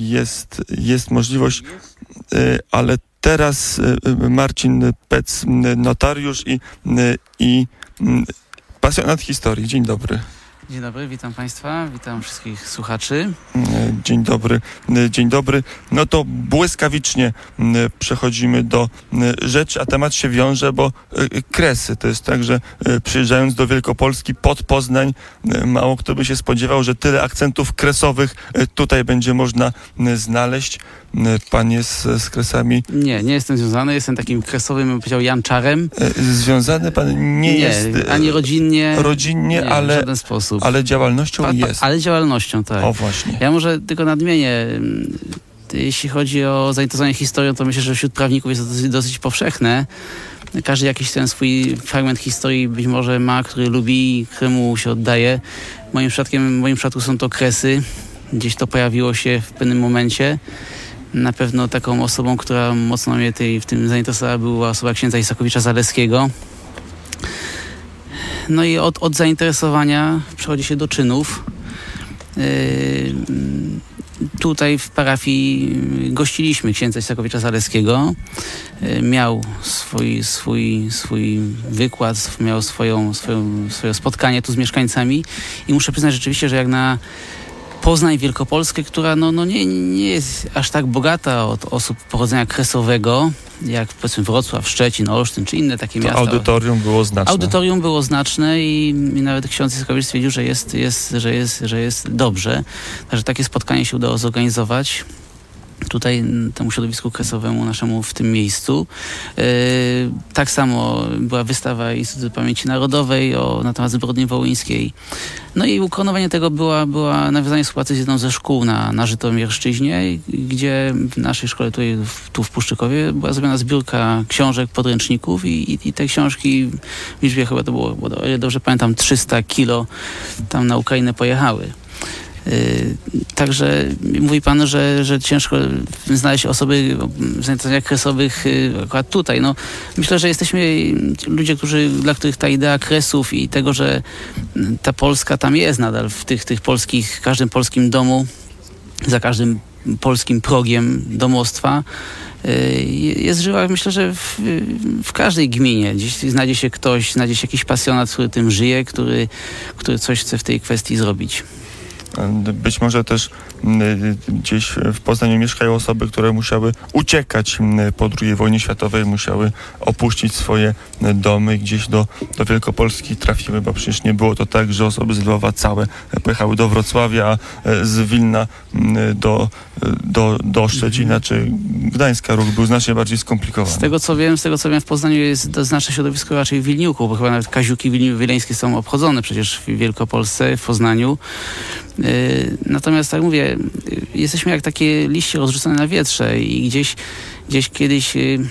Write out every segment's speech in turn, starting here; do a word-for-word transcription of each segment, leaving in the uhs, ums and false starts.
jest, jest możliwość, ale teraz Marcin Pec, notariusz i, i pasjonat historii. Dzień dobry. Dzień dobry, witam Państwa, witam wszystkich słuchaczy. Dzień dobry, dzień dobry. No to błyskawicznie przechodzimy do rzeczy, a temat się wiąże, bo Kresy, to jest tak, że przyjeżdżając do Wielkopolski pod Poznań, mało kto by się spodziewał, że tyle akcentów kresowych tutaj będzie można znaleźć. Pan jest z Kresami? Nie, nie jestem związany, jestem takim kresowym, bym powiedział, janczarem. Związany pan nie, nie jest? Ani rodzinnie. Rodzinnie, nie, ale, w żaden sposób. ale działalnością pa, pa, jest. Ale działalnością, tak. O, właśnie. Ja może tylko nadmienię, jeśli chodzi o zainteresowanie historią, to myślę, że wśród prawników jest to dosyć, dosyć powszechne. Każdy jakiś ten swój fragment historii być może ma, który lubi i któremu się oddaje. Moim przypadkiem, w moim przypadku są to Kresy. Gdzieś to pojawiło się w pewnym momencie. Na pewno taką osobą, która mocno mnie tej, w tym zainteresowała, była osoba księdza Isakowicza-Zaleskiego. No i od, od zainteresowania przechodzi się do czynów. Yy, tutaj w parafii gościliśmy księdza Isakowicza-Zaleskiego. Yy, miał swój, swój, swój wykład, miał swoją, swoją, swoje spotkanie tu z mieszkańcami i muszę przyznać rzeczywiście, że jak na Poznań, Wielkopolskę, która no, no nie, nie jest aż tak bogata od osób pochodzenia kresowego, jak powiedzmy Wrocław, Szczecin, Olsztyn czy inne takie to miasta. Audytorium było znaczne. Audytorium było znaczne i, i nawet ksiądz Isakowicz stwierdził, że jest, jest, że, jest, że jest dobrze. Także takie spotkanie się udało zorganizować tutaj temu środowisku kresowemu naszemu w tym miejscu. Yy, tak samo była wystawa Instytutu Pamięci Narodowej o, na temat zbrodni wołyńskiej. No i ukoronowanie tego była, była nawiązanie współpracy z jedną ze szkół na, na Żytomierszczyźnie, gdzie w naszej szkole tutaj, w, tu w Puszczykowie była zrobiona zbiórka książek, podręczników i, i, i te książki w liczbie chyba to było, bo o ile dobrze pamiętam, trzysta kilo tam na Ukrainę pojechały. Yy, także mówi pan, że, że ciężko znaleźć osoby w zainteresowaniach kresowych yy, akurat tutaj. No, myślę, że jesteśmy ludzie, którzy, dla których ta idea kresów i tego, że ta Polska tam jest nadal w tych, tych polskich, każdym polskim domu, za każdym polskim progiem domostwa jest żywa, myślę, że w, w każdej gminie. Gdzieś znajdzie się ktoś, znajdzie się jakiś pasjonat, który tym żyje, który, który coś chce w tej kwestii zrobić. Być może też gdzieś w Poznaniu mieszkają osoby, które musiały uciekać po drugiej wojnie światowej, musiały opuścić swoje domy i gdzieś do, do Wielkopolski trafiły, bo przecież nie było to tak, że osoby z Lwowa całe pojechały do Wrocławia, a z Wilna do, do, do Szczecina czy Gdańska ruch był znacznie bardziej skomplikowany. Z tego co wiem, z tego co wiem, w Poznaniu jest znaczne środowisko raczej w Wilniuku, bo chyba nawet kaziuki wileńskie są obchodzone przecież w Wielkopolsce, w Poznaniu. Natomiast tak mówię, jesteśmy jak takie liście rozrzucone na wietrze i gdzieś, gdzieś kiedyś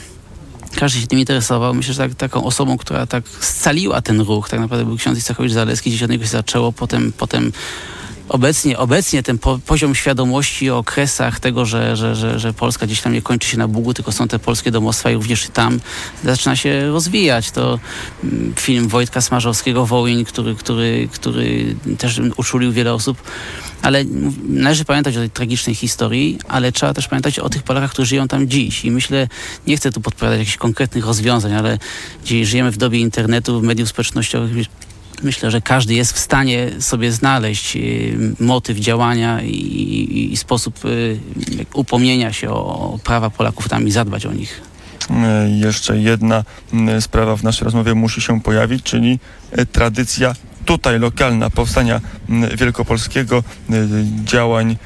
każdy się tym interesował. Myślę, że tak, taką osobą, która tak scaliła ten ruch, tak naprawdę był ksiądz Isakowicz-Zaleski, gdzieś od niego się zaczęło, potem, potem Obecnie, obecnie ten po, poziom świadomości o Kresach, tego, że, że, że, że Polska gdzieś tam nie kończy się na Bugu, tylko są te polskie domostwa i również tam zaczyna się rozwijać. To film Wojtka Smarzowskiego Wołyń, który, który, który też uczulił wiele osób. Ale należy pamiętać o tej tragicznej historii, ale trzeba też pamiętać o tych Polakach, którzy żyją tam dziś. I myślę, nie chcę tu podpowiadać jakichś konkretnych rozwiązań, ale gdzieś żyjemy w dobie internetu, mediów społecznościowych. Myślę, że każdy jest w stanie sobie znaleźć y, motyw działania i, i, i sposób y, upomnienia się o prawa Polaków tam i zadbać o nich. Jeszcze jedna sprawa w naszej rozmowie musi się pojawić, czyli tradycja tutaj lokalna powstania wielkopolskiego, działań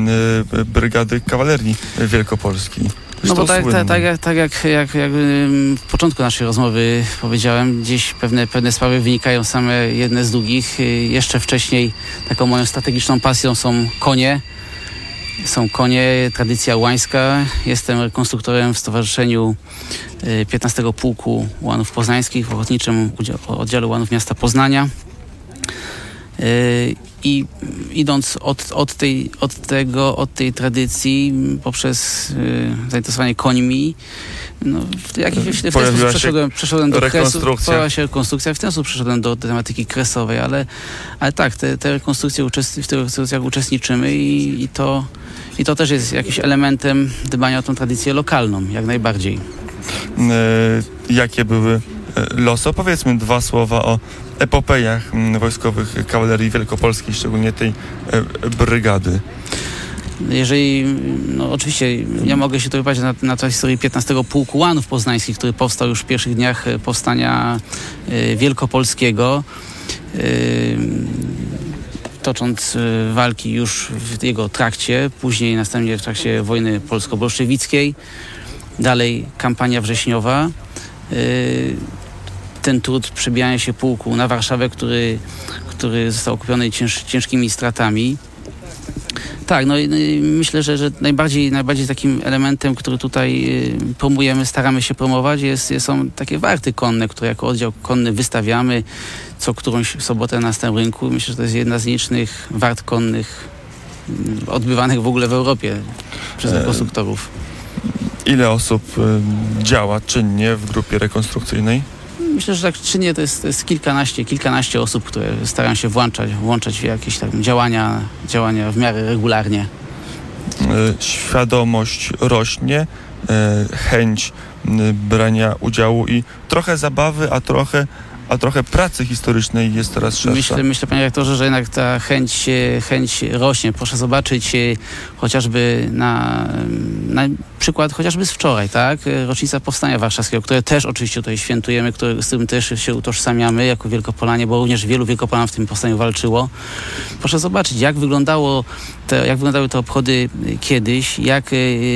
Brygady Kawalerii Wielkopolskiej. No bo tak, tak, tak, jak, tak jak, jak, jak w początku naszej rozmowy powiedziałem, gdzieś pewne, pewne sprawy wynikają same jedne z drugich. Jeszcze wcześniej taką moją strategiczną pasją są konie. Są konie, tradycja łańska. Jestem rekonstruktorem w Stowarzyszeniu piętnastego Pułku Ułanów Poznańskich w Ochotniczym Oddziale Ułanów Miasta Poznania. I idąc od, od, tej, od, tego, od tej tradycji poprzez y, zainteresowanie końmi, No, w, jak, w, w ten Pojawiła sposób się przeszedłem, przeszedłem do kresu, rekonstrukcja. pojawiła się rekonstrukcja, w ten sposób przeszedłem do tematyki kresowej, ale, ale tak, te, te rekonstrukcje uczest, w tych rekonstrukcjach uczestniczymy i, i, to, i to też jest jakimś elementem dbania o tą tradycję lokalną, jak najbardziej. E, jakie były losy? Opowiedzmy dwa słowa o epopejach m, wojskowych kawalerii wielkopolskiej, szczególnie tej e, brygady. Jeżeli, no oczywiście ja mogę się tu wypowiedzieć na, na tej historii piętnastego Pułku Łanów Poznańskich, który powstał już w pierwszych dniach powstania y, wielkopolskiego, y, tocząc y, walki już w jego trakcie, później następnie w trakcie wojny polsko-bolszewickiej, dalej kampania wrześniowa, y, ten trud przebijania się pułku na Warszawę, który, który został okupiony cięż, ciężkimi stratami. Tak, no i myślę, że, że najbardziej, najbardziej takim elementem, który tutaj promujemy, staramy się promować, jest, jest, są takie warty konne, które jako oddział konny wystawiamy co którąś sobotę na Starym Rynku. Myślę, że to jest jedna z nielicznych wart konnych odbywanych w ogóle w Europie przez rekonstruktorów. Ile osób działa czynnie w grupie rekonstrukcyjnej? Myślę, że tak czynnie to jest, to jest kilkanaście, kilkanaście osób, które starają się włączać, włączać w jakieś tak działania, działania w miarę regularnie. Świadomość rośnie, chęć brania udziału i trochę zabawy, a trochę, a trochę pracy historycznej jest coraz szersza. Myślę, myślę, panie rektorze, że jednak ta chęć, chęć rośnie. Proszę zobaczyć chociażby na, na przykład chociażby z wczoraj, tak? Rocznica Powstania Warszawskiego, które też oczywiście tutaj świętujemy, które, z którym też się utożsamiamy jako Wielkopolanie, bo również wielu Wielkopolan w tym powstaniu walczyło. Proszę zobaczyć, jak wyglądało te, jak wyglądały te obchody kiedyś, jak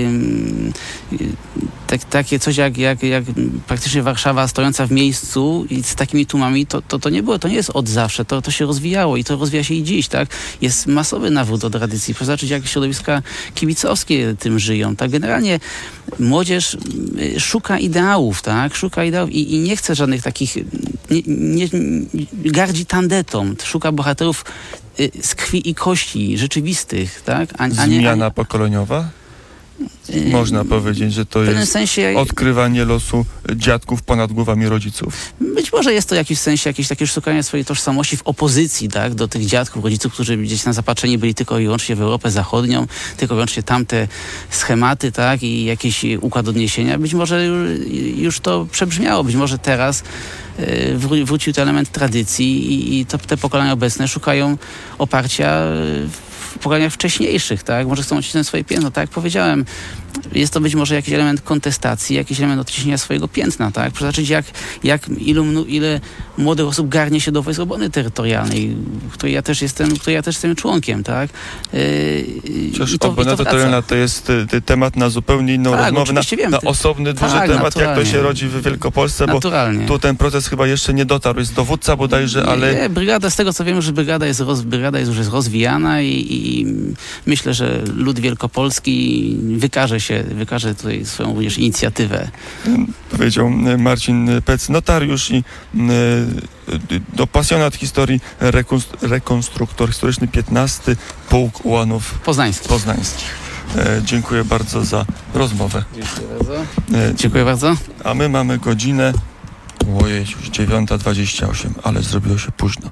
tak, takie coś jak, jak, jak praktycznie Warszawa stojąca w miejscu i z takimi tłumami, to, to, to nie było, to nie jest od zawsze, to, to się rozwijało i to rozwija się i dziś, tak? Jest masowy nawrót do tradycji. Proszę zobaczyć, jak środowiska kibicowskie tym żyją, tak? Generalnie młodzież szuka ideałów, tak? Szuka ideałów i, i nie chce żadnych takich, nie, nie, nie, gardzi tandetą, szuka bohaterów z krwi i kości, rzeczywistych, tak? A, a nie, Zmiana a nie, pokoleniowa? Można powiedzieć, że to w pewnym jest sensie, odkrywanie losu dziadków ponad głowami rodziców. Być może jest to w jakimś sensie jakieś takie szukanie swojej tożsamości w opozycji, tak, do tych dziadków, rodziców, którzy gdzieś na zapatrzeni byli tylko i wyłącznie w Europę Zachodnią, tylko i wyłącznie tamte schematy, tak, i jakiś układ odniesienia. Być może już to przebrzmiało, być może teraz wró- wrócił ten element tradycji i, i to, te pokolenia obecne szukają oparcia w pokoleniach wcześniejszych, tak? Może chcą odcisnąć swoje piętno, tak jak powiedziałem. Jest to być może jakiś element kontestacji, jakiś element odciśnienia swojego piętna, tak? Zobaczyć, jak, jak ilu, ile młodych osób garnie się do Wojsk Obrony Terytorialnej, której ja też jestem, której ja też jestem członkiem, tak? Yy, Przecież obrona terytorialna to jest y, temat na zupełnie inną tak, rozmowę, na, wiem, na osobny, duży tak, temat, naturalnie. jak to się rodzi w Wielkopolsce, bo tu ten proces chyba jeszcze nie dotarł. Jest dowódca bodajże, ale... Nie, brygada, z tego co wiem, że brygada jest, roz, brygada jest już jest rozwijana i, i myślę, że lud wielkopolski wykaże się, wykaże tutaj swoją również inicjatywę. Powiedział Marcin Pec, notariusz i do pasjonat historii, rekonstruktor historyczny, piętnasty Pułk Ułanów Poznańskich. Poznańskich. E, dziękuję bardzo za rozmowę. Dziękuję bardzo. E, Dziękuję bardzo. A my mamy godzinę, ojej, już dziewiąta dwadzieścia osiem, ale zrobiło się późno.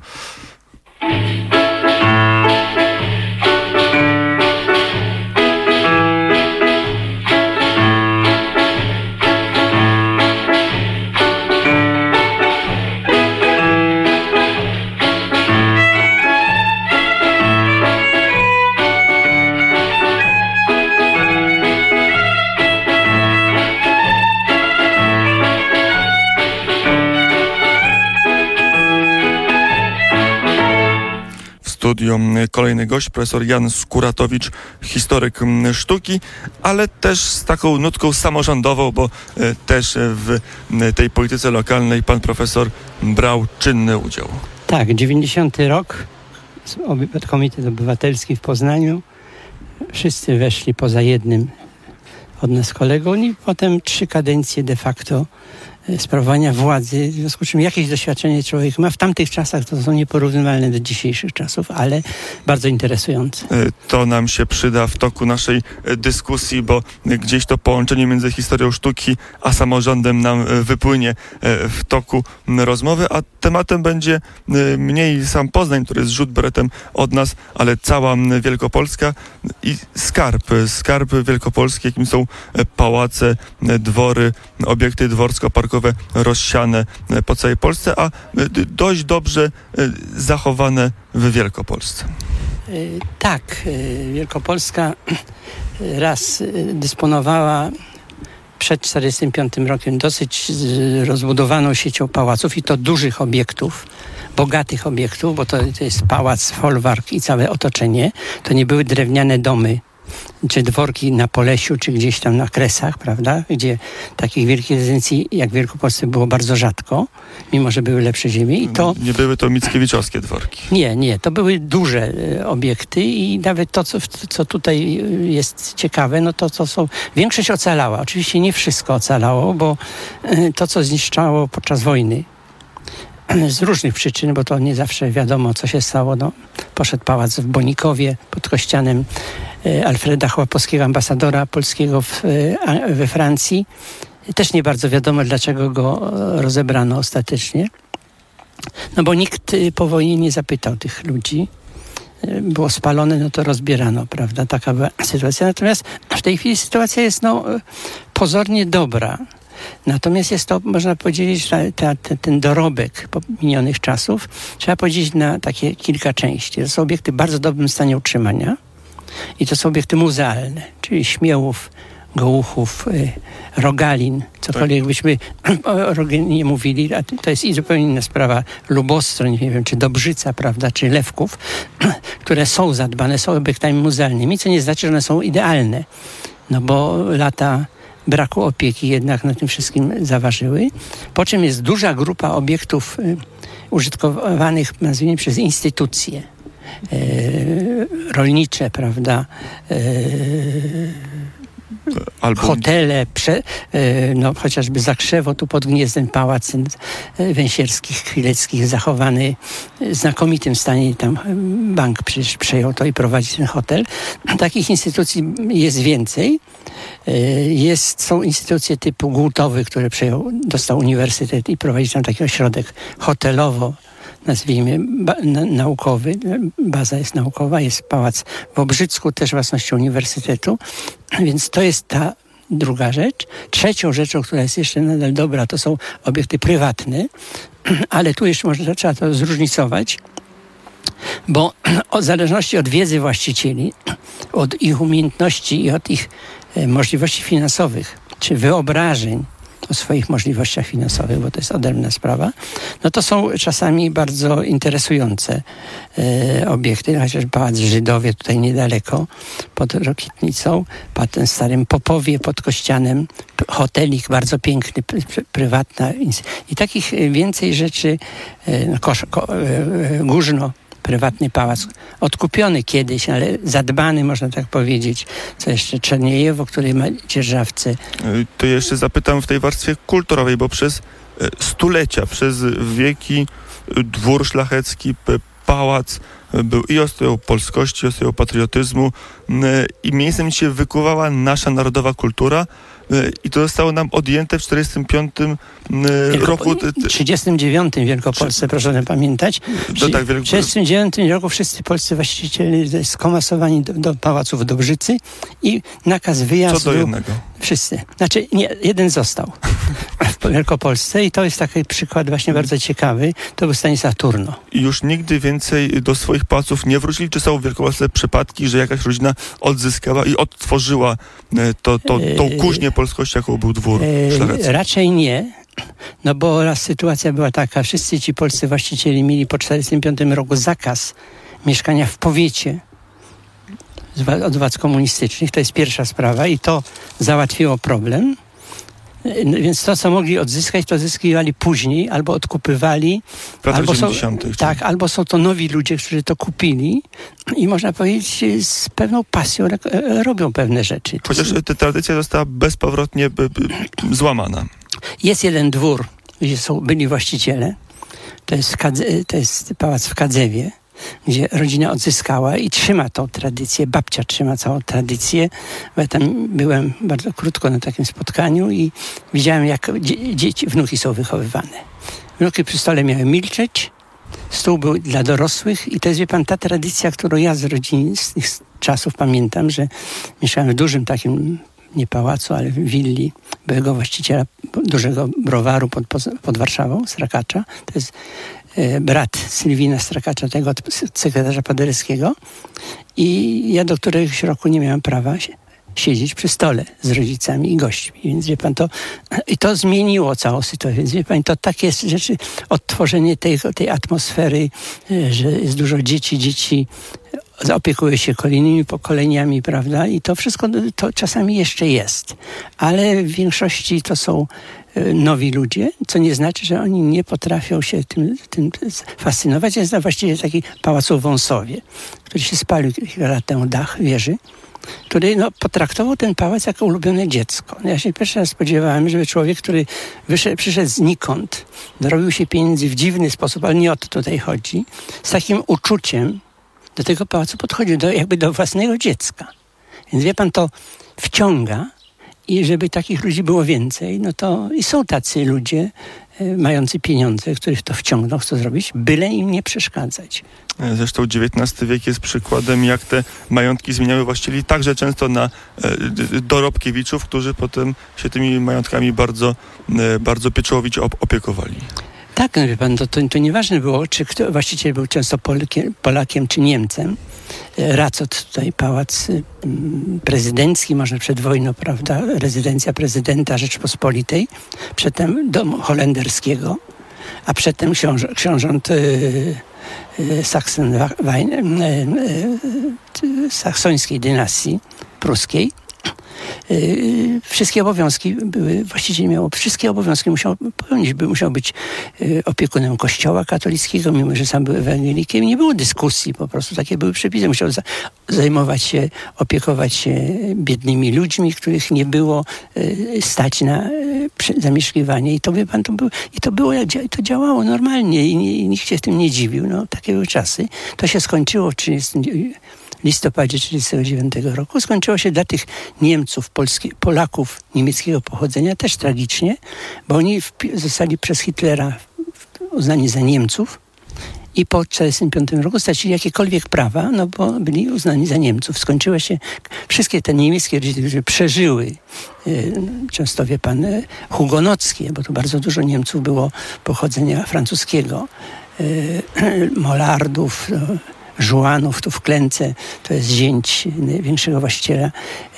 Studium kolejny gość, profesor Jan Skuratowicz, historyk sztuki, ale też z taką nutką samorządową, bo też w tej polityce lokalnej pan profesor brał czynny udział. Tak, dziewięćdziesiąty rok, Komitet Obywatelski w Poznaniu. Wszyscy weszli poza jednym od nas kolegą i potem trzy kadencje de facto sprawowania władzy, w związku z czym jakieś doświadczenie człowiek ma. W tamtych czasach to są nieporównywalne do dzisiejszych czasów, ale bardzo interesujące. To nam się przyda w toku naszej dyskusji, bo gdzieś to połączenie między historią sztuki a samorządem nam wypłynie w toku rozmowy, a tematem będzie mniej sam Poznań, który jest rzut beretem od nas, ale cała Wielkopolska i skarb, skarb wielkopolski, jakim są pałace, dwory, obiekty dworsko-parkowe rozsiane po całej Polsce, a dość dobrze zachowane w Wielkopolsce. Tak, Wielkopolska raz dysponowała przed czterdziestym piątym rokiem dosyć rozbudowaną siecią pałaców i to dużych obiektów, bogatych obiektów, bo to, to jest pałac, folwark i całe otoczenie. To nie były drewniane domy, czy dworki na Polesiu, czy gdzieś tam na Kresach, prawda, gdzie takich wielkich rezydencji jak w Wielkopolsce było bardzo rzadko, mimo że były lepsze ziemie. I to nie były to mickiewiczowskie dworki. Nie, nie, to były duże e, obiekty i nawet to, co, co tutaj jest ciekawe, no to, co są, większość ocalała. Oczywiście nie wszystko ocalało, bo e, to, co zniszczało podczas wojny, z różnych przyczyn, bo to nie zawsze wiadomo, co się stało. No, poszedł pałac w Bonikowie pod Kościanem e, Alfreda Chłopowskiego, ambasadora polskiego w, e, we Francji. Też nie bardzo wiadomo, dlaczego go rozebrano ostatecznie. No bo nikt e, po wojnie nie zapytał tych ludzi. E, było spalone, no to rozbierano, prawda? Taka była sytuacja. Natomiast w tej chwili sytuacja jest no, pozornie dobra. Natomiast jest to, można powiedzieć, ta, ta, ten dorobek minionych czasów trzeba podzielić na takie kilka części. To są obiekty w bardzo dobrym stanie utrzymania i to są obiekty muzealne, czyli Śmiełów, Gołuchów, y, Rogalin, cokolwiek tak byśmy o Rogalinie mówili, a to jest i zupełnie inna sprawa, Lubostroń, nie wiem, czy Dobrzyca, prawda, czy Lewków, które są zadbane, są obiektami muzealnymi, co nie znaczy, że one są idealne, no bo lata braku opieki jednak na tym wszystkim zaważyły. Po czym jest duża grupa obiektów y, użytkowanych, nazwijmy, przez instytucje y, rolnicze, prawda, y, Albo... hotele, prze, no, chociażby Zakrzewo, tu pod Gniezdem pałac Węsierskich, Chwileckich zachowany w znakomitym stanie. Tam bank przecież przejął to i prowadzi ten hotel. Takich instytucji jest więcej. Jest, są instytucje typu Głutowy, które przejął, dostał uniwersytet i prowadzi tam taki ośrodek hotelowo, nazwijmy, ba, na, naukowy, baza jest naukowa, jest pałac w Obrzycku, też własnością uniwersytetu, więc to jest ta druga rzecz. Trzecią rzeczą, która jest jeszcze nadal dobra, to są obiekty prywatne, ale tu jeszcze można, trzeba to zróżnicować, bo w zależności od wiedzy właścicieli, od ich umiejętności i od ich e, możliwości finansowych, czy wyobrażeń o swoich możliwościach finansowych, bo to jest odrębna sprawa, no to są czasami bardzo interesujące e, obiekty, chociaż Pałac w Żydowie tutaj niedaleko, pod Rokitnicą, pod tym Starym Popowie, pod Kościanem, hotelik bardzo piękny, pr- prywatna. I takich więcej rzeczy, e, no, kosz, ko, e, Górzno, prywatny pałac, odkupiony kiedyś, ale zadbany, można tak powiedzieć. Co jeszcze Czerniejewo, który ma dzierżawcę. To jeszcze zapytam w tej warstwie kulturowej, bo przez stulecia, przez wieki dwór szlachecki, pałac był i ostoją polskości, ostoją patriotyzmu i miejscem, gdzie się wykuwała nasza narodowa kultura. I to zostało nam odjęte w czterdziestym piątym Wielko... roku. trzydziestym dziewiątym w Wielkopolsce, proszę pamiętać. To tak, wielko... W trzydziestym dziewiątym roku wszyscy polscy właściciele skomasowani do, do pałaców w Dobrzycy i nakaz wyjazdu. Co do jednego. Wszyscy. Znaczy, nie, jeden został w Wielkopolsce i to jest taki przykład właśnie bardzo ciekawy. To był Stanisław Turno. I już nigdy więcej do swoich pałaców nie wrócili? Czy są w Wielkopolsce przypadki, że jakaś rodzina odzyskała i odtworzyła to, to, tą kuźnię polskości, jaką był dwór szlachecki? Raczej nie. No bo raz sytuacja była taka, wszyscy ci polscy właściciele mieli po czterdziestym piątym roku zakaz mieszkania w powiecie od władz komunistycznych. To jest pierwsza sprawa i to załatwiło problem. Więc to, co mogli odzyskać, to zyskiwali później, albo odkupywali, albo są, tak, albo są to nowi ludzie, którzy to kupili i można powiedzieć z pewną pasją robią pewne rzeczy. Chociaż ta tradycja została bezpowrotnie złamana. Jest jeden dwór, gdzie są byli właściciele. To jest, Kadze, to jest pałac w Kadzewie, gdzie rodzina odzyskała i trzyma tą tradycję. Babcia trzyma całą tradycję. Bo ja tam byłem bardzo krótko na takim spotkaniu i widziałem, jak dzie- dzieci, wnuki są wychowywane. Wnuki przy stole miały milczeć, stół był dla dorosłych i to jest, wie pan, ta tradycja, którą ja z rodziny, z tych czasów pamiętam, że mieszkałem w dużym takim, nie pałacu, ale w willi byłego właściciela dużego browaru pod, pod Warszawą, Strakacza. To jest e, brat Sylwina Strakacza, tego sekretarza Paderewskiego. I ja do któregoś roku nie miałem prawa się, siedzieć przy stole z rodzicami i gośćmi. Więc wie pan, to i to zmieniło całą sytuację. Więc wie pan, to takie rzeczy, odtworzenie tej, tej atmosfery, że jest dużo dzieci, dzieci opiekuje się kolejnymi pokoleniami, prawda? I to wszystko to czasami jeszcze jest. Ale w większości to są nowi ludzie, co nie znaczy, że oni nie potrafią się tym, tym fascynować. Jest właściwie taki pałac w Wąsowie, który się spalił kilka lat temu, dach wieży, który no, potraktował ten pałac jako ulubione dziecko. Ja się pierwszy raz spodziewałem, żeby człowiek, który wyszedł, przyszedł znikąd, dorobił się pieniędzy w dziwny sposób, ale nie o to tutaj chodzi, z takim uczuciem do tego pałacu podchodził, do, jakby do własnego dziecka. Więc wie pan, to wciąga i żeby takich ludzi było więcej, no to i są tacy ludzie y, mający pieniądze, których to wciągną, chcą zrobić, byle im nie przeszkadzać. Zresztą dziewiętnasty wiek jest przykładem, jak te majątki zmieniały właścicieli także często na e, dorobkiewiczów, którzy potem się tymi majątkami bardzo, e, bardzo pieczołowicie op- opiekowali. Tak, no wie pan, to, to, to nieważne było, czy kto, właściciel był często Polkiem, Polakiem czy Niemcem. Racot, tutaj pałac prezydencki, może przed wojną, prawda, rezydencja prezydenta Rzeczypospolitej, przedtem dom holenderskiego, a przedtem książ- książąt yy, yy, Saksen, Wein, yy, yy, saksońskiej dynastii pruskiej. Yy, wszystkie obowiązki były, właściciel miał wszystkie obowiązki musiał pełnić, by musiał być yy, opiekunem kościoła katolickiego, mimo że sam był ewangelikiem. Nie było dyskusji, po prostu takie były przepisy. Musiał za, zajmować się, opiekować się biednymi ludźmi, których nie było yy, stać na yy, zamieszkiwanie. I to, wie pan, to było, i to było, i to działało normalnie i, nie, i nikt się w tym nie dziwił. No, takie były czasy. To się skończyło w trzydziestym listopadzie tysiąc dziewięćset trzydziestego dziewiątego roku. Skończyło się dla tych Niemców, Polski, Polaków niemieckiego pochodzenia też tragicznie, bo oni w, zostali przez Hitlera uznani za Niemców i po tysiąc dziewięćset czterdziestym piątym roku stracili jakiekolwiek prawa, no bo byli uznani za Niemców. Skończyło się, wszystkie te niemieckie rodziny, które przeżyły, y, często wie pan, y, hugonockie, bo tu bardzo dużo Niemców było pochodzenia francuskiego, y, Molardów, no, Żułanów, tu w Klęce, to jest zięć największego właściciela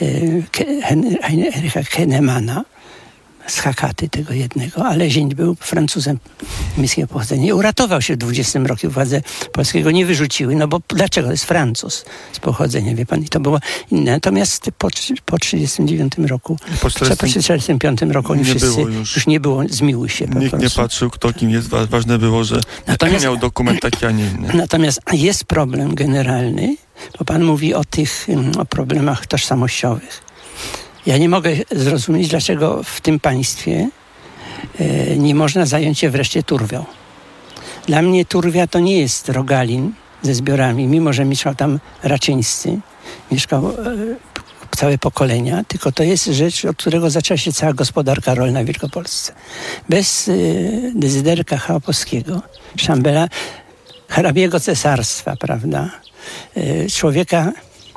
Heinricha Kennemana z Hakaty tego jednego, ale zięć był Francuzem niemieckiego pochodzenia i uratował się w dwudziestym roku. Władze polskiego nie wyrzuciły, no bo dlaczego? To jest Francuz z pochodzenia, wie pan, i to było inne. Natomiast po, po trzydziestym dziewiątym roku, po czterdziestym piątym roku oni wszyscy, już, już nie było, zmiłuj się po Nikt prostu. nie patrzył, kto kim jest. Ważne było, że natomiast, miał dokument taki, a nie inny. Natomiast jest problem generalny, bo pan mówi o tych o problemach tożsamościowych. Ja nie mogę zrozumieć, dlaczego w tym państwie e, nie można zająć się wreszcie Turwią. Dla mnie Turwia to nie jest Rogalin ze zbiorami, mimo że mieszkał tam Raczyńscy, mieszkał e, całe pokolenia, tylko to jest rzecz, od którego zaczęła się cała gospodarka rolna w Wielkopolsce. Bez e, Dezyderka Chałapowskiego, Szambela, hrabiego cesarstwa, prawda, e, człowieka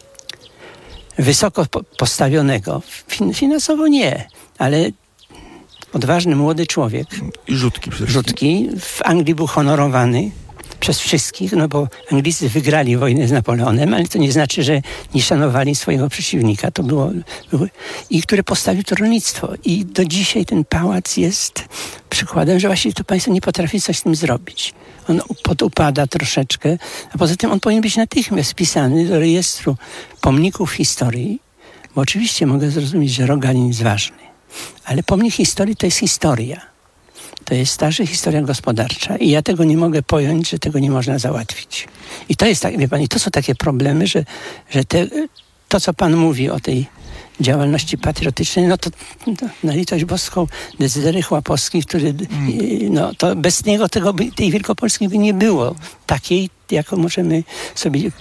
wysoko postawionego, finansowo nie, ale odważny młody człowiek. I rzutki przede Rzutki. W Anglii był honorowany przez wszystkich, no bo Anglicy wygrali wojnę z Napoleonem, ale to nie znaczy, że nie szanowali swojego przeciwnika. To było, było i który postawił to rolnictwo. I do dzisiaj ten pałac jest przykładem, że właściwie to państwo nie potrafi coś z tym zrobić. On podupada troszeczkę, a poza tym on powinien być natychmiast wpisany do rejestru pomników historii, bo oczywiście mogę zrozumieć, że Rogalin jest ważny, ale pomnik historii to jest historia. To jest starsza historia gospodarcza i ja tego nie mogę pojąć, że tego nie można załatwić. I to jest tak, wie pan, i to są takie problemy, że, że te, to, co pan mówi o tej działalności patriotycznej, no to no, na litość boską Dezydery Chłapowski, który, mm. no to bez niego tego by, tej Wielkopolski by nie było takiej, jaką możemy sobie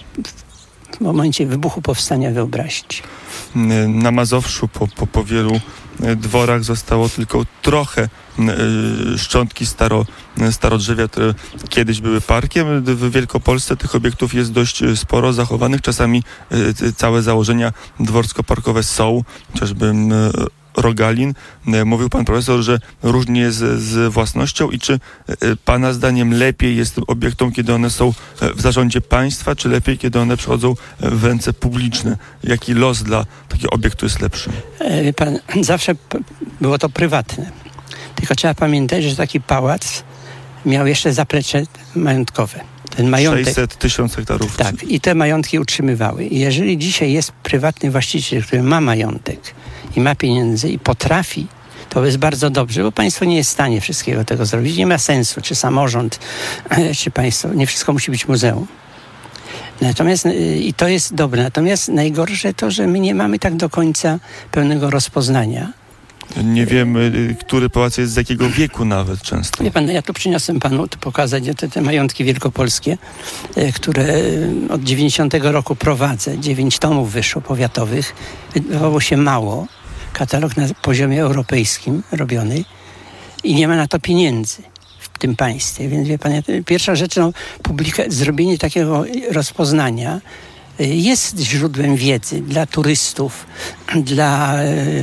w momencie wybuchu powstania wyobrazić. Na Mazowszu po, po, po wielu dworach zostało tylko trochę szczątki staro, starodrzewia, które kiedyś były parkiem. W Wielkopolsce tych obiektów jest dość sporo zachowanych. Czasami całe założenia dworsko-parkowe są, chociażby Rogalin. Mówił pan profesor, że różnie jest z, z własnością i czy pana zdaniem lepiej jest tym obiektom, kiedy one są w zarządzie państwa, czy lepiej, kiedy one przechodzą w ręce publiczne? Jaki los dla takiego obiektu jest lepszy? Wie pan, zawsze było to prywatne. Tylko trzeba pamiętać, że taki pałac miał jeszcze zaplecze majątkowe. Ten majątek, sześćset tysięcy hektarów. Tak, i te majątki utrzymywały. I jeżeli dzisiaj jest prywatny właściciel, który ma majątek i ma pieniądze i potrafi, to jest bardzo dobrze, bo państwo nie jest w stanie wszystkiego tego zrobić. Nie ma sensu, czy samorząd, czy państwo. Nie wszystko musi być muzeum. Natomiast, i to jest dobre. Natomiast najgorsze to, że my nie mamy tak do końca pełnego rozpoznania. Nie wiemy, który pałac jest z jakiego wieku nawet często. Wie pan, ja tu przyniosłem panu tu pokazać te, te majątki wielkopolskie, które od dziewięćdziesiątego roku prowadzę. Dziewięć tomów wyszło powiatowych. Wydawało się mało. Katalog na poziomie europejskim robiony i nie ma na to pieniędzy w tym państwie. Więc wie pan, pierwsza rzecz, no, publika- zrobienie takiego rozpoznania jest źródłem wiedzy dla turystów, dla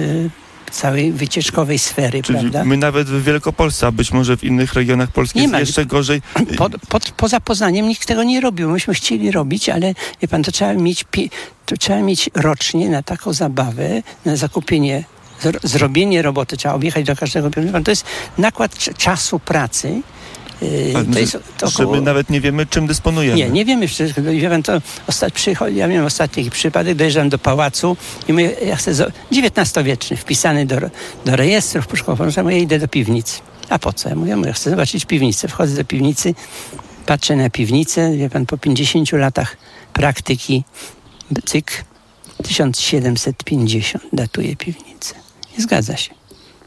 całej wycieczkowej sfery, czyli prawda? My nawet w Wielkopolsce, a być może w innych regionach Polski jest jeszcze gorzej. Po, po, poza Poznaniem nikt tego nie robił. Myśmy chcieli robić, ale wie pan, to trzeba mieć, to trzeba mieć rocznie na taką zabawę, na zakupienie, zrobienie roboty, trzeba objechać do każdego. To jest nakład czasu pracy. Yy, to jest to około... Że my nawet nie wiemy, czym dysponujemy. Nie, nie wiemy wszystko. Wie pan, to ostat... przychodzi, ja miałem ostatni przypadek, dojeżdżam do pałacu i mówię, ja chcę z... dziewiętnastowieczny, wpisany do, do rejestrów, ja idę do piwnicy. A po co? Ja mówię, ja chcę zobaczyć piwnicę. Wchodzę do piwnicy, patrzę na piwnicę, wie pan, po pięćdziesięciu latach praktyki, cyk, tysiąc siedemset pięćdziesiąt datuje piwnicę. Nie zgadza się.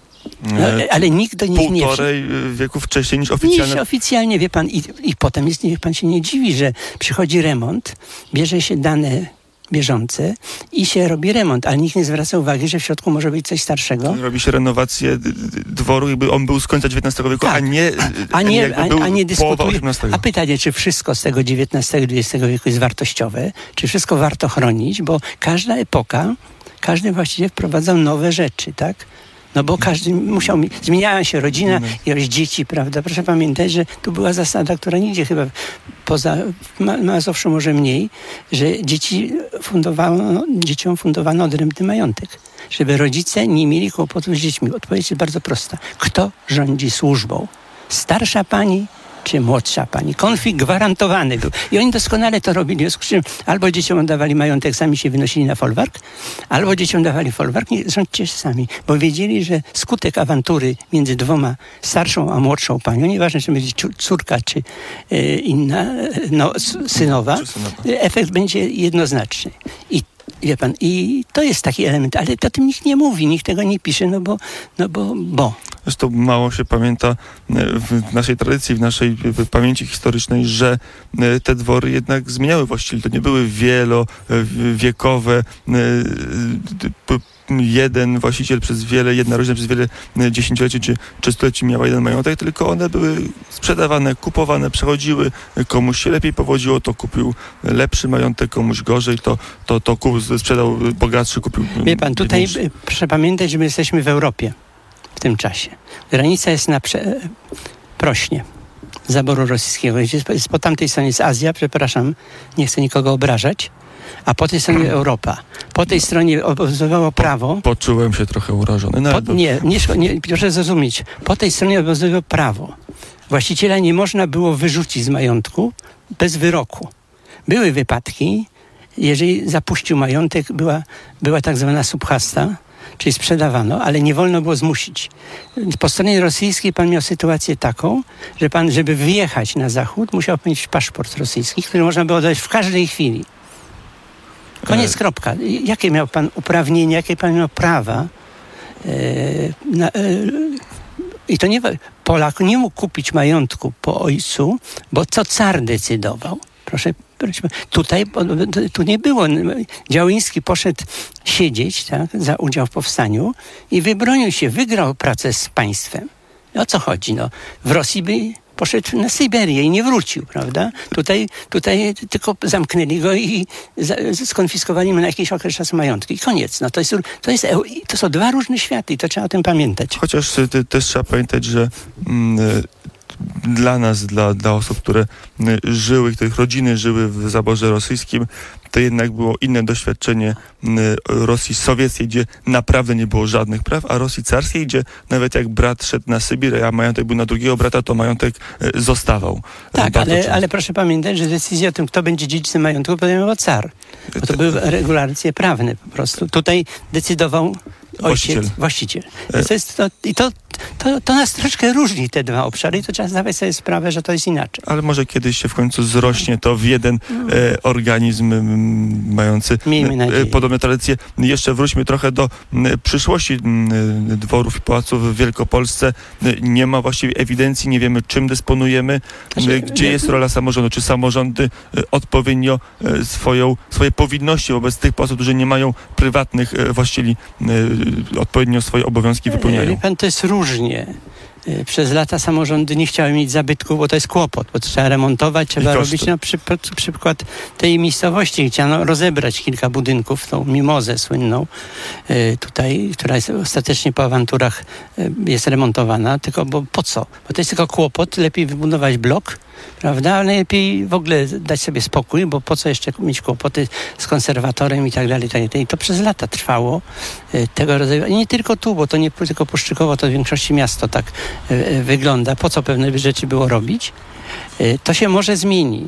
No, ale nikt do nich nie... Półtorej wieku wcześniej niż oficjalnie. Niż oficjalnie, wie pan, i, i potem jest, niech pan się nie dziwi, że przychodzi remont, bierze się dane bieżące i się robi remont, ale nikt nie zwraca uwagi, że w środku może być coś starszego. Robi się renowację dworu, jakby on był z końca dziewiętnastego wieku, tak. a nie a nie, a, był a nie dyskutuje. osiemnastego. A pytanie, czy wszystko z tego dziewiętnastego i dwudziestego wieku jest wartościowe, czy wszystko warto chronić, bo każda epoka, każdy właściwie wprowadzał nowe rzeczy, tak? No bo każdy musiał... Zmieniała się rodzina, ilość dzieci, prawda? Proszę pamiętać, że tu była zasada, która nigdzie chyba poza... Ma, Mazowszu może mniej, że dzieci fundowano, dzieciom fundowano odrębny majątek. Żeby rodzice nie mieli kłopotu z dziećmi. Odpowiedź jest bardzo prosta. Kto rządzi służbą? Starsza pani czy młodsza pani? Konflikt gwarantowany był. I oni doskonale to robili. Albo dzieciom oddawali majątek, sami się wynosili na folwark, albo dzieciom dawali folwark, nie rządźcie się sami. Bo wiedzieli, że skutek awantury między dwoma, starszą a młodszą panią, nieważne, czy będzie córka, czy e, inna, no, synowa, efekt będzie jednoznaczny. I wie pan, i to jest taki element, ale o tym nikt nie mówi, nikt tego nie pisze, no bo, no bo, bo. Zresztą mało się pamięta w naszej tradycji, w naszej pamięci historycznej, że te dwory jednak zmieniały właścicieli. To nie były wielowiekowe, jeden właściciel przez wiele, jedna rodzina przez wiele dziesięcioleci czy, czy stuleci miała jeden majątek, tylko one były sprzedawane, kupowane, przechodziły. Komuś się lepiej powodziło, to kupił lepszy majątek, komuś gorzej, to, to, to kup, sprzedał bogatszy, kupił... Wie pan, tutaj proszę pamiętać, że my jesteśmy w Europie w tym czasie. Granica jest na prze... prośnie zaboru rosyjskiego. Jest po tamtej stronie jest Azja, przepraszam, nie chcę nikogo obrażać, a po tej stronie Europa. Po tej stronie obowiązywało prawo. Poczułem się trochę urażony. No, po, nie, nie, nie, proszę zrozumieć. Po tej stronie obowiązywało prawo. Właściciela nie można było wyrzucić z majątku bez wyroku. Były wypadki, jeżeli zapuścił majątek, była, była tak zwana subhasta, czyli sprzedawano, ale nie wolno było zmusić. Po stronie rosyjskiej pan miał sytuację taką, że pan, żeby wyjechać na zachód, musiał mieć paszport rosyjski, który można było dać w każdej chwili. Koniec, kropka. Jakie miał pan uprawnienia, jakie pan miał prawa? E, na, e, I to nie... Polak nie mógł kupić majątku po ojcu, bo co car decydował. Proszę, proszę tutaj tu nie było. Działyński poszedł siedzieć, tak, za udział w powstaniu i wybronił się, wygrał pracę z państwem. O co chodzi? No, w Rosji by poszedł na Syberię i nie wrócił, prawda? Tutaj, tutaj tylko zamknęli go i za, skonfiskowali mu na jakiś okres czasu majątki. I koniec. No to, jest, to, jest, to są dwa różne światy i to trzeba o tym pamiętać. Chociaż ty, też trzeba pamiętać, że mm, dla nas, dla, dla osób, które żyły, których rodziny żyły w zaborze rosyjskim, to jednak było inne doświadczenie Rosji sowieckiej, gdzie naprawdę nie było żadnych praw, a Rosji carskiej, gdzie nawet jak brat szedł na Sybir, a majątek był na drugiego brata, to majątek zostawał. Tak, ale, ale proszę pamiętać, że decyzję o tym, kto będzie dziedzicem majątku, podejmował car. Bo to były regulacje prawne po prostu. Tutaj decydował ojciec, właściciel. właściciel. I, to, jest to, i to, to, to nas troszkę różni, te dwa obszary, i to trzeba zdawać sobie sprawę, że to jest inaczej. Ale może kiedyś się w końcu zrośnie to w jeden e, organizm m, mający e, podobne tradycje. Jeszcze wróćmy trochę do m, przyszłości m, dworów i pałaców w Wielkopolsce. Nie ma właściwie ewidencji, nie wiemy, czym dysponujemy, znaczy, gdzie nie, jest rola samorządu. Czy samorządy e, odpowiednio e, swoją, swoje powinności wobec tych pałaców, którzy nie mają prywatnych e, właścicieli, e, odpowiednio swoje obowiązki wypełniają? Pan, to jest różnie. Przez lata samorządy nie chciały mieć zabytków, bo to jest kłopot, bo trzeba remontować, trzeba robić na przy, przy, przykład tej miejscowości. Chciano rozebrać kilka budynków, tą Mimozę słynną, y, tutaj, która jest ostatecznie po awanturach y, jest remontowana, tylko bo po co? Bo to jest tylko kłopot, lepiej wybudować blok, prawda? Ale lepiej w ogóle dać sobie spokój, bo po co jeszcze mieć kłopoty z konserwatorem i tak dalej, i tak dalej. I to przez lata trwało y, tego rodzaju. I nie tylko tu, bo to nie tylko Puszczykowo, to w większości miasto tak y, wygląda. Po co pewne rzeczy było robić? Y, to się może zmieni.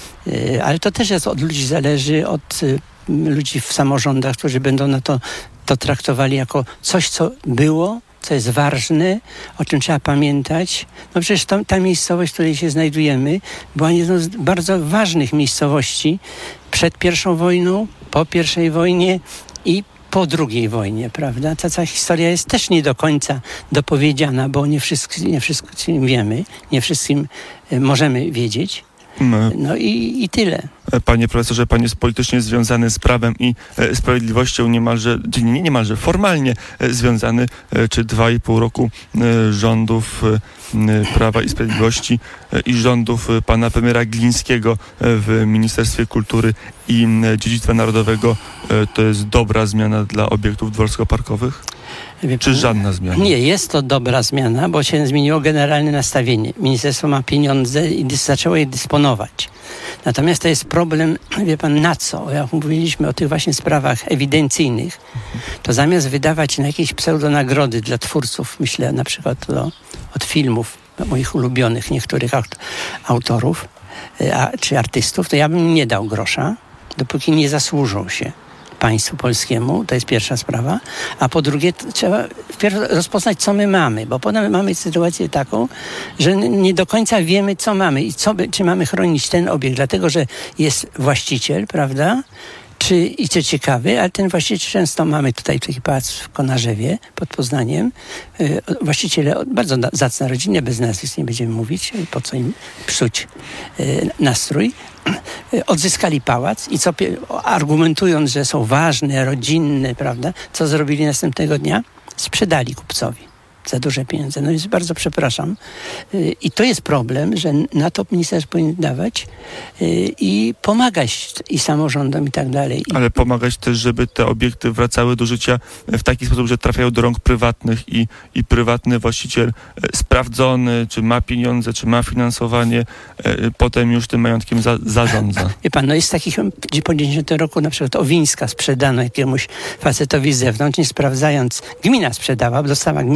Y, ale to też jest od ludzi zależy, od y, ludzi w samorządach, którzy będą na to, to traktowali jako coś, co było, co jest ważne, o czym trzeba pamiętać. No przecież to, ta miejscowość, w której się znajdujemy, była jedną z bardzo ważnych miejscowości przed pierwszą wojną, po pierwszej wojnie i po drugiej wojnie, prawda? Ta cała historia jest też nie do końca dopowiedziana, bo nie wszystkim, nie wszystkim wiemy, nie wszystkim możemy wiedzieć. No i, i tyle. Panie profesorze, pan jest politycznie związany z prawem i e, sprawiedliwością niemalże, nie, niemalże formalnie e, związany, e, czy dwa i pół roku e, rządów e, Prawa i Sprawiedliwości e, i rządów e, pana premiera Glińskiego e, w Ministerstwie Kultury i e, Dziedzictwa Narodowego. E, to jest dobra zmiana dla obiektów dworsko-parkowych? Czy żadna zmiana? Nie, jest to dobra zmiana, bo się zmieniło generalne nastawienie. Ministerstwo ma pieniądze i dys- zaczęło je dysponować. Natomiast to jest problem, wie pan, na co? Jak mówiliśmy o tych właśnie sprawach ewidencyjnych, to zamiast wydawać na jakieś pseudonagrody dla twórców, myślę na przykład o, od filmów moich ulubionych niektórych aut- autorów a, czy artystów, to ja bym nie dał grosza, dopóki nie zasłużą się państwu polskiemu, to jest pierwsza sprawa, a po drugie trzeba wpierw rozpoznać, co my mamy, bo potem mamy sytuację taką, że nie do końca wiemy, co mamy i co, czy mamy chronić ten obiekt, dlatego, że jest właściciel, prawda, czy, i co ciekawy, ale ten właściciel często mamy tutaj taki pałac w Konarzewie pod Poznaniem. Yy, właściciele, bardzo zacna rodzina, bez nazwisk nie będziemy mówić, po co im psuć yy, nastrój. Yy, odzyskali pałac i co, argumentując, że są ważne, rodzinne, prawda, co zrobili następnego dnia? Sprzedali kupcowi za duże pieniądze. No więc bardzo przepraszam. Yy, I to jest problem, że na to ministerstwo powinien dawać yy, i pomagać i samorządom i tak dalej. Ale pomagać też, żeby te obiekty wracały do życia w taki sposób, że trafiają do rąk prywatnych i, i prywatny właściciel e, sprawdzony, czy ma pieniądze, czy ma finansowanie, e, potem już tym majątkiem za, zarządza. Wie pan, no jest takich, gdzie po dziewięćdziesiątym roku na przykład Owińska sprzedano jakiemuś facetowi z zewnątrz, nie sprawdzając, gmina sprzedała, dostała gmina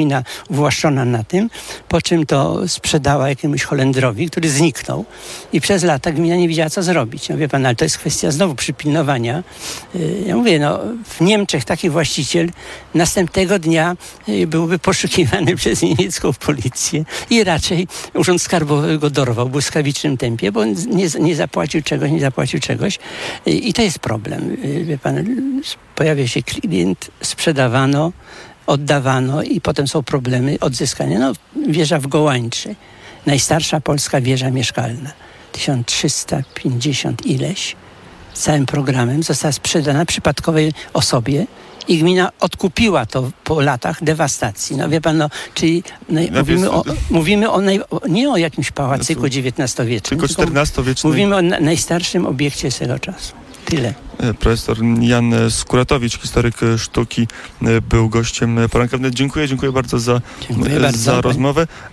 uwłaszczona na tym, po czym to sprzedała jakiemuś Holendrowi, który zniknął i przez lata gmina nie wiedziała, co zrobić. No wie pan, ale to jest kwestia znowu przypilnowania. Ja mówię, no w Niemczech taki właściciel następnego dnia byłby poszukiwany przez niemiecką policję i raczej Urząd Skarbowy go dorwał w błyskawicznym tempie, bo on nie, nie zapłacił czegoś, nie zapłacił czegoś i to jest problem. Wie pan, pojawia się klient, sprzedawano, oddawano i potem są problemy odzyskania. No, wieża w Gołańczy, najstarsza polska wieża mieszkalna, tysiąc trzysta pięćdziesiąt ileś, z całym programem została sprzedana przypadkowej osobie i gmina odkupiła to po latach dewastacji. No wie pan, no, czyli no, Ja mówimy, wiesz, o, mówimy o, naj, o nie o jakimś pałacyku dziewiętnastowiecznym, tylko czternastowieczny. mówimy o na, najstarszym obiekcie z tego czasu. Tyle. Profesor Jan Skuratowicz, historyk sztuki, był gościem poranka wnet. Dziękuję, dziękuję bardzo za, Dziękuję bardzo. za rozmowę.